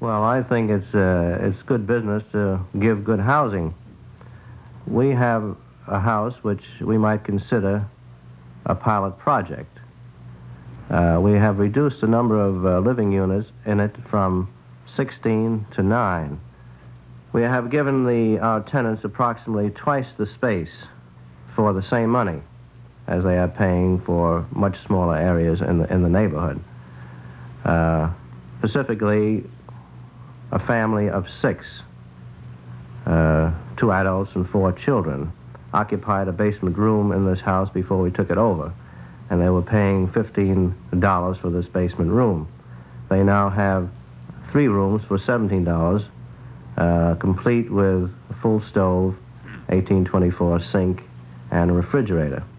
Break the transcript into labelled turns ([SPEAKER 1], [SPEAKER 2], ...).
[SPEAKER 1] Well, I think it's good business to give good housing. We have a house which we might consider a pilot project. We have reduced the number of living units in it from 16 to 9. We have given our tenants approximately twice the space for the same money as they are paying for much smaller areas in the neighborhood. Specifically, a family of 6, 2 adults and 4 children, occupied a basement room in this house before we took it over, and they were paying $15 for this basement room. They now have 3 rooms for $17, complete with a full stove, 1824 sink, and a refrigerator.